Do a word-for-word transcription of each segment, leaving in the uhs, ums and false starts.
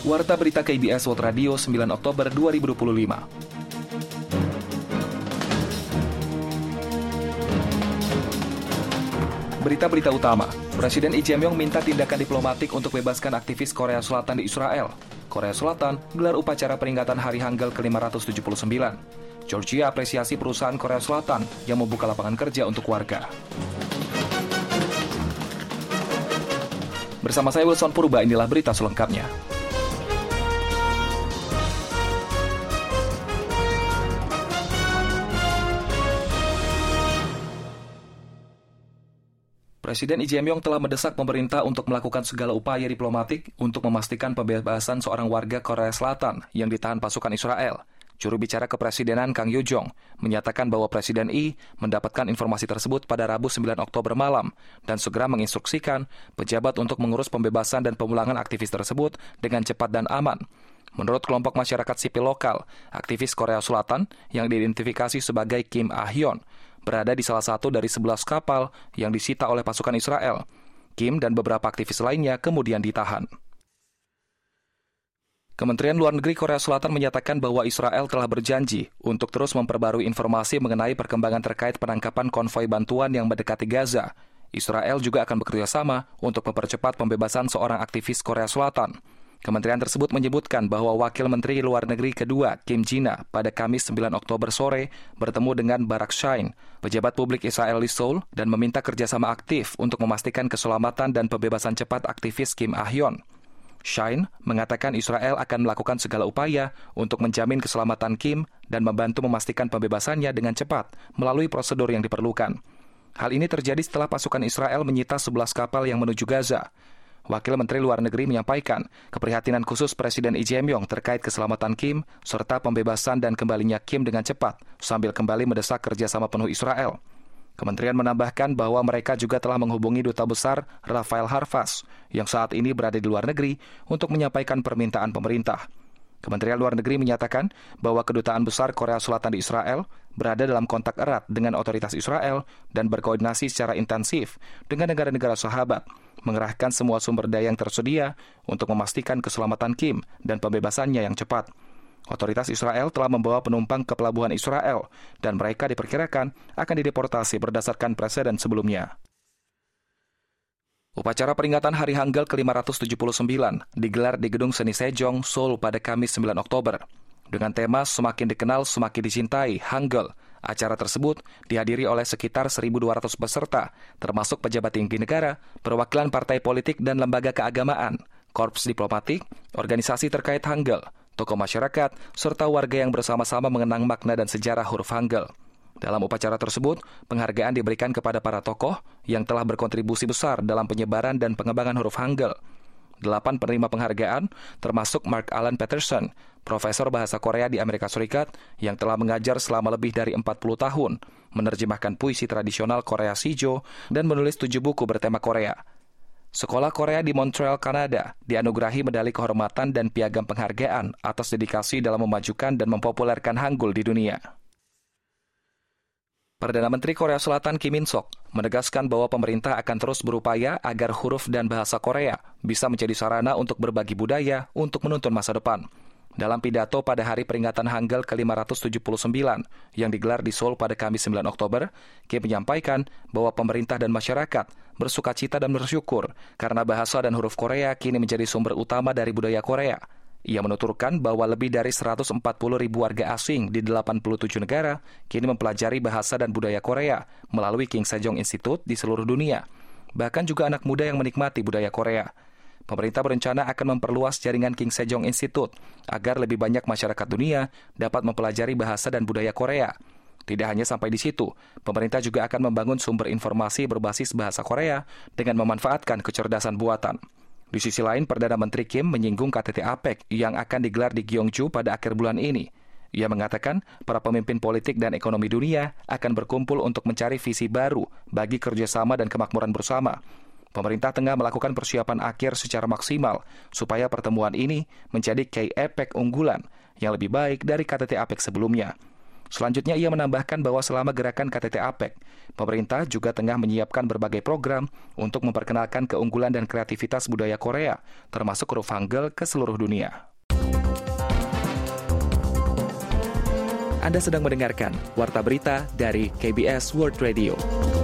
Warta Berita K B S World Radio sembilan Oktober dua ribu dua puluh lima. Berita-berita utama. Presiden Lee Jae-myung minta tindakan diplomatik untuk bebaskan aktivis Korea Selatan di Israel. Korea Selatan gelar upacara peringatan Hari Hangul ke lima ratus tujuh puluh sembilan. Georgia apresiasi perusahaan Korea Selatan yang membuka lapangan kerja untuk warga. Bersama saya Wilson Purba, inilah berita selengkapnya. Presiden Lee Jae-myung telah mendesak pemerintah untuk melakukan segala upaya diplomatik untuk memastikan pembebasan seorang warga Korea Selatan yang ditahan pasukan Israel. Juru bicara Kepresidenan Kang Yo-jong menyatakan bahwa Presiden Lee mendapatkan informasi tersebut pada Rabu sembilan Oktober malam dan segera menginstruksikan pejabat untuk mengurus pembebasan dan pemulangan aktivis tersebut dengan cepat dan aman. Menurut kelompok masyarakat sipil lokal, aktivis Korea Selatan yang diidentifikasi sebagai Kim Ah-hyun berada di salah satu dari sebelas kapal yang disita oleh pasukan Israel. Kim dan beberapa aktivis lainnya kemudian ditahan. Kementerian Luar Negeri Korea Selatan menyatakan bahwa Israel telah berjanji untuk terus memperbarui informasi mengenai perkembangan terkait penangkapan konvoi bantuan yang mendekati Gaza. Israel juga akan bekerja sama untuk mempercepat pembebasan seorang aktivis Korea Selatan. Kementerian tersebut menyebutkan bahwa Wakil Menteri Luar Negeri kedua, Kim Jina, pada Kamis sembilan Oktober sore bertemu dengan Barak Shine, pejabat publik Israel di Seoul, dan meminta kerjasama aktif untuk memastikan keselamatan dan pembebasan cepat aktivis Kim Ah-hyun. Shine mengatakan Israel akan melakukan segala upaya untuk menjamin keselamatan Kim dan membantu memastikan pembebasannya dengan cepat melalui prosedur yang diperlukan. Hal ini terjadi setelah pasukan Israel menyita sebelas kapal yang menuju Gaza. Wakil Menteri Luar Negeri menyampaikan keprihatinan khusus Presiden Lee Jae-myung terkait keselamatan Kim serta pembebasan dan kembalinya Kim dengan cepat sambil kembali mendesak kerjasama penuh Israel. Kementerian menambahkan bahwa mereka juga telah menghubungi Duta Besar Rafael Harfas yang saat ini berada di luar negeri untuk menyampaikan permintaan pemerintah. Kementerian Luar Negeri menyatakan bahwa Kedutaan Besar Korea Selatan di Israel berada dalam kontak erat dengan otoritas Israel dan berkoordinasi secara intensif dengan negara-negara sahabat, mengerahkan semua sumber daya yang tersedia untuk memastikan keselamatan Kim dan pembebasannya yang cepat. Otoritas Israel telah membawa penumpang ke pelabuhan Israel dan mereka diperkirakan akan dideportasi berdasarkan preseden sebelumnya. Upacara peringatan Hari Hangul ke lima ratus tujuh puluh sembilan digelar di Gedung Seni Sejong, Seoul pada Kamis sembilan Oktober. Dengan tema Semakin Dikenal, Semakin Dicintai, Hangul, acara tersebut dihadiri oleh sekitar seribu dua ratus peserta, termasuk pejabat tinggi negara, perwakilan partai politik dan lembaga keagamaan, korps diplomatik, organisasi terkait Hangul, tokoh masyarakat, serta warga yang bersama-sama mengenang makna dan sejarah huruf Hangul. Dalam upacara tersebut, penghargaan diberikan kepada para tokoh yang telah berkontribusi besar dalam penyebaran dan pengembangan huruf Hangul. Delapan penerima penghargaan, termasuk Mark Alan Peterson, profesor bahasa Korea di Amerika Serikat yang telah mengajar selama lebih dari empat puluh tahun, menerjemahkan puisi tradisional Korea Sijo, dan menulis tujuh buku bertema Korea. Sekolah Korea di Montreal, Kanada, dianugerahi medali kehormatan dan piagam penghargaan atas dedikasi dalam memajukan dan mempopulerkan Hangul di dunia. Perdana Menteri Korea Selatan Kim In-sok menegaskan bahwa pemerintah akan terus berupaya agar huruf dan bahasa Korea bisa menjadi sarana untuk berbagi budaya untuk menuntun masa depan. Dalam pidato pada hari peringatan Hangul ke lima ratus tujuh puluh sembilan yang digelar di Seoul pada Kamis sembilan Oktober, Kim menyampaikan bahwa pemerintah dan masyarakat bersukacita dan bersyukur karena bahasa dan huruf Korea kini menjadi sumber utama dari budaya Korea. Ia menuturkan bahwa lebih dari seratus empat puluh ribu warga asing di delapan puluh tujuh negara kini mempelajari bahasa dan budaya Korea melalui King Sejong Institute di seluruh dunia. Bahkan juga anak muda yang menikmati budaya Korea. Pemerintah berencana akan memperluas jaringan King Sejong Institute agar lebih banyak masyarakat dunia dapat mempelajari bahasa dan budaya Korea. Tidak hanya sampai di situ, pemerintah juga akan membangun sumber informasi berbasis bahasa Korea dengan memanfaatkan kecerdasan buatan. Di sisi lain, Perdana Menteri Kim menyinggung K T T APEC yang akan digelar di Gyeongju pada akhir bulan ini. Ia mengatakan para pemimpin politik dan ekonomi dunia akan berkumpul untuk mencari visi baru bagi kerjasama dan kemakmuran bersama. Pemerintah tengah melakukan persiapan akhir secara maksimal supaya pertemuan ini menjadi K-APEC unggulan yang lebih baik dari K T T APEC sebelumnya. Selanjutnya ia menambahkan bahwa selama gerakan K T T APEC, pemerintah juga tengah menyiapkan berbagai program untuk memperkenalkan keunggulan dan kreativitas budaya Korea, termasuk huruf Hangul ke seluruh dunia. Anda sedang mendengarkan Warta Berita dari K B S World Radio.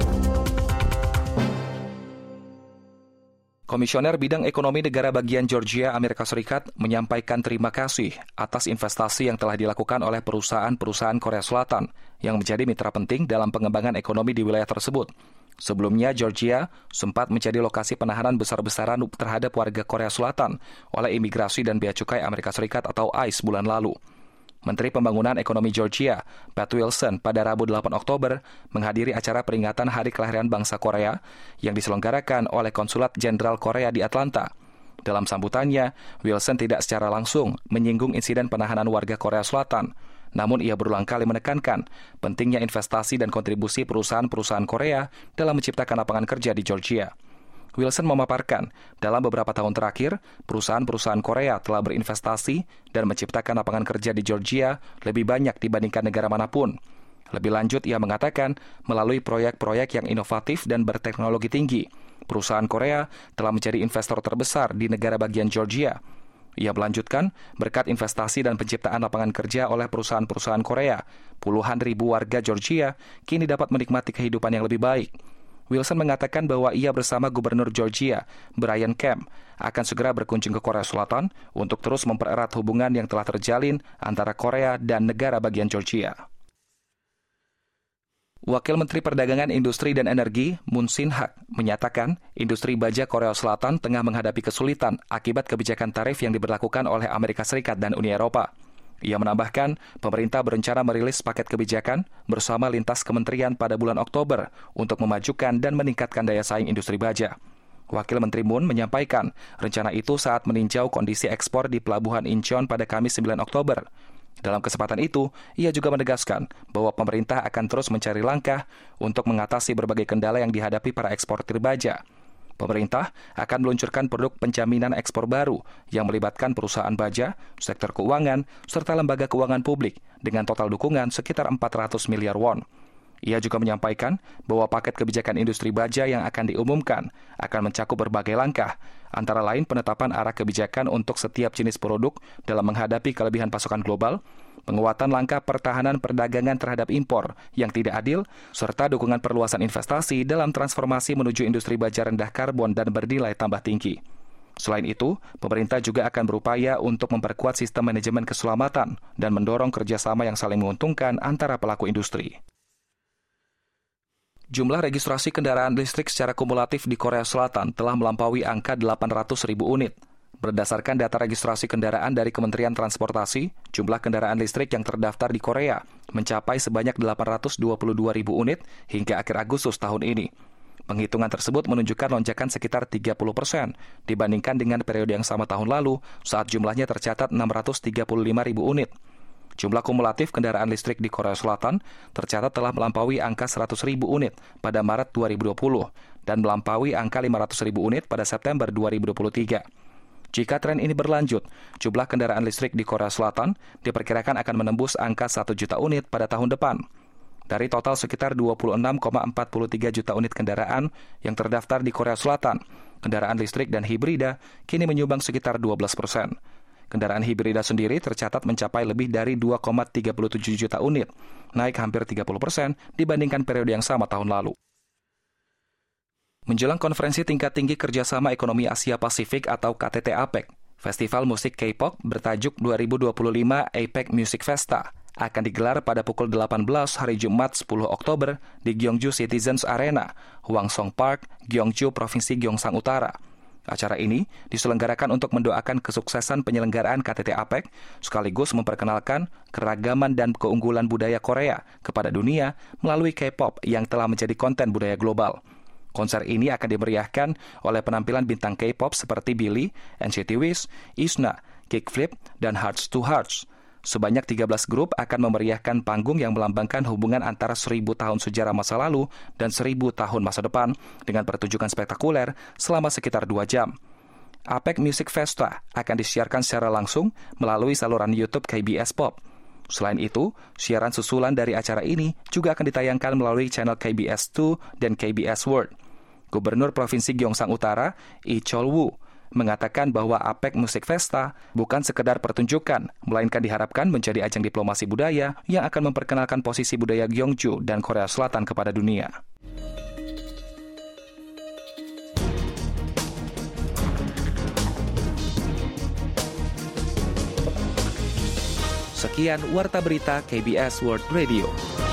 Komisioner Bidang Ekonomi Negara Bagian Georgia, Amerika Serikat, menyampaikan terima kasih atas investasi yang telah dilakukan oleh perusahaan-perusahaan Korea Selatan yang menjadi mitra penting dalam pengembangan ekonomi di wilayah tersebut. Sebelumnya, Georgia sempat menjadi lokasi penahanan besar-besaran terhadap warga Korea Selatan oleh Imigrasi dan Bea Cukai Amerika Serikat atau I C E bulan lalu. Menteri Pembangunan Ekonomi Georgia, Pat Wilson, pada Rabu delapan Oktober menghadiri acara peringatan Hari Kelahiran Bangsa Korea yang diselenggarakan oleh Konsulat Jenderal Korea di Atlanta. Dalam sambutannya, Wilson tidak secara langsung menyinggung insiden penahanan warga Korea Selatan, namun ia berulang kali menekankan pentingnya investasi dan kontribusi perusahaan-perusahaan Korea dalam menciptakan lapangan kerja di Georgia. Wilson memaparkan, dalam beberapa tahun terakhir, perusahaan-perusahaan Korea telah berinvestasi dan menciptakan lapangan kerja di Georgia lebih banyak dibandingkan negara manapun. Lebih lanjut, ia mengatakan, melalui proyek-proyek yang inovatif dan berteknologi tinggi, perusahaan Korea telah menjadi investor terbesar di negara bagian Georgia. Ia melanjutkan, berkat investasi dan penciptaan lapangan kerja oleh perusahaan-perusahaan Korea, puluhan ribu warga Georgia kini dapat menikmati kehidupan yang lebih baik. Wilson mengatakan bahwa ia bersama Gubernur Georgia, Brian Kemp, akan segera berkunjung ke Korea Selatan untuk terus mempererat hubungan yang telah terjalin antara Korea dan negara bagian Georgia. Wakil Menteri Perdagangan Industri dan Energi, Moon Sin-hak, menyatakan industri baja Korea Selatan tengah menghadapi kesulitan akibat kebijakan tarif yang diberlakukan oleh Amerika Serikat dan Uni Eropa. Ia menambahkan, pemerintah berencana merilis paket kebijakan bersama lintas kementerian pada bulan Oktober untuk memajukan dan meningkatkan daya saing industri baja. Wakil Menteri Moon menyampaikan rencana itu saat meninjau kondisi ekspor di Pelabuhan Incheon pada Kamis sembilan Oktober. Dalam kesempatan itu, ia juga menegaskan bahwa pemerintah akan terus mencari langkah untuk mengatasi berbagai kendala yang dihadapi para eksportir baja. Pemerintah akan meluncurkan produk penjaminan ekspor baru yang melibatkan perusahaan baja, sektor keuangan, serta lembaga keuangan publik dengan total dukungan sekitar empat ratus miliar won. Ia juga menyampaikan bahwa paket kebijakan industri baja yang akan diumumkan akan mencakup berbagai langkah, antara lain penetapan arah kebijakan untuk setiap jenis produk dalam menghadapi kelebihan pasokan global, penguatan langkah pertahanan perdagangan terhadap impor yang tidak adil, serta dukungan perluasan investasi dalam transformasi menuju industri baja rendah karbon dan bernilai tambah tinggi. Selain itu, pemerintah juga akan berupaya untuk memperkuat sistem manajemen keselamatan dan mendorong kerjasama yang saling menguntungkan antara pelaku industri. Jumlah registrasi kendaraan listrik secara kumulatif di Korea Selatan telah melampaui angka delapan ratus ribu unit. Berdasarkan data registrasi kendaraan dari Kementerian Transportasi, jumlah kendaraan listrik yang terdaftar di Korea mencapai sebanyak delapan ratus dua puluh dua ribu unit hingga akhir Agustus tahun ini. Penghitungan tersebut menunjukkan lonjakan sekitar tiga puluh persen dibandingkan dengan periode yang sama tahun lalu saat jumlahnya tercatat enam ratus tiga puluh lima ribu unit. Jumlah kumulatif kendaraan listrik di Korea Selatan tercatat telah melampaui angka seratus ribu unit pada Maret dua ribu dua puluh dan melampaui angka lima ratus ribu unit pada September dua ribu dua puluh tiga. Jika tren ini berlanjut, jumlah kendaraan listrik di Korea Selatan diperkirakan akan menembus angka satu juta unit pada tahun depan. Dari total sekitar dua puluh enam koma empat tiga juta unit kendaraan yang terdaftar di Korea Selatan, kendaraan listrik dan hibrida kini menyumbang sekitar dua belas persen. Kendaraan hibrida sendiri tercatat mencapai lebih dari dua koma tiga tujuh juta unit, naik hampir tiga puluh persen dibandingkan periode yang sama tahun lalu. Menjelang konferensi tingkat tinggi kerjasama ekonomi Asia Pasifik atau K T T APEC, festival musik K-pop bertajuk dua ribu dua puluh lima APEC Music Festa akan digelar pada pukul delapan belas hari Jumat sepuluh Oktober di Gyeongju Citizens Arena, Hwangsong Park, Gyeongju, Provinsi Gyeongsang Utara. Acara ini diselenggarakan untuk mendoakan kesuksesan penyelenggaraan K T T APEC, sekaligus memperkenalkan keragaman dan keunggulan budaya Korea kepada dunia melalui K-pop yang telah menjadi konten budaya global. Konser ini akan dimeriahkan oleh penampilan bintang K-pop seperti Billie, N C T Wish, Isna, Kickflip, dan Hearts to Hearts. Sebanyak tiga belas grup akan memeriahkan panggung yang melambangkan hubungan antara seribu tahun sejarah masa lalu dan seribu tahun masa depan dengan pertunjukan spektakuler selama sekitar dua jam. APEC Music Festa akan disiarkan secara langsung melalui saluran YouTube K B S Pop. Selain itu, siaran susulan dari acara ini juga akan ditayangkan melalui channel K B S dua dan K B S World. Gubernur Provinsi Gyeongsang Utara, Lee Chol-woo, mengatakan bahwa APEC Music Festa bukan sekedar pertunjukan, melainkan diharapkan menjadi ajang diplomasi budaya yang akan memperkenalkan posisi budaya Gyeongju dan Korea Selatan kepada dunia. Sekian Warta Berita K B S World Radio.